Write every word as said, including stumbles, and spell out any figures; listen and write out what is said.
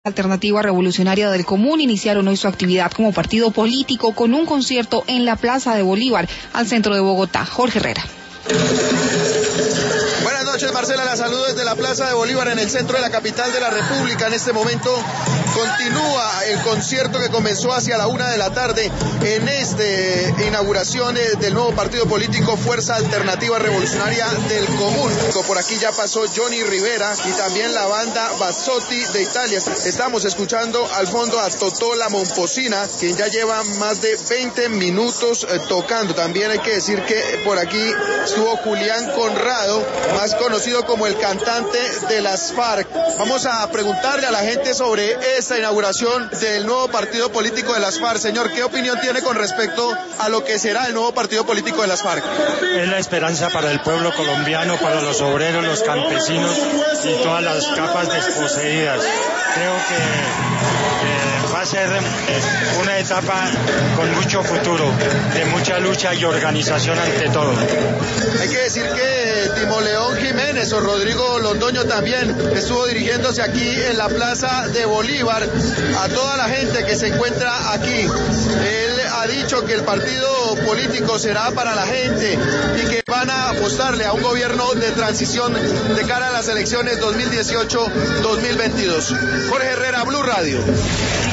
Alternativa Revolucionaria del Común iniciaron hoy su actividad como partido político con un concierto en la Plaza de Bolívar, al centro de Bogotá. Jorge Herrera. Buenas noches, Marcela, la saludo desde la Plaza de Bolívar en el centro de la capital de la República. En este momento continúa el concierto que comenzó hacia la una de la tarde en esta inauguración del nuevo partido político Fuerza Alternativa Revolucionaria del Común. Por aquí ya pasó Johnny Rivera y también la banda Bassotti de Italia. Estamos escuchando al fondo a Totò La Momposina, quien ya lleva más de veinte minutos eh, tocando. También hay que decir que por aquí estuvo Julián Conrado, más conocido como el cantante de las FARC. Vamos a preguntarle a la gente sobre esta inauguración del nuevo partido político de las FARC. Señor, ¿qué opinión tiene con respecto a lo que será el nuevo partido político de las FARC? Es la esperanza para el pueblo colombiano, para los obreros, los campesinos y todas las capas desposeídas. Creo que eh, va a ser una etapa con mucho futuro, de mucha lucha y organización ante todo. Hay que decir que Timoleón Jiménez o Rodrigo Londoño también estuvo dirigiéndose aquí en la Plaza de Bolívar a toda la gente que se encuentra aquí. Él ha dicho que el partido político será para la gente y que van a apostarle a un gobierno de transición de cara a las elecciones dos mil dieciocho dos mil veintidós. Jorge Herrera, Blue Radio.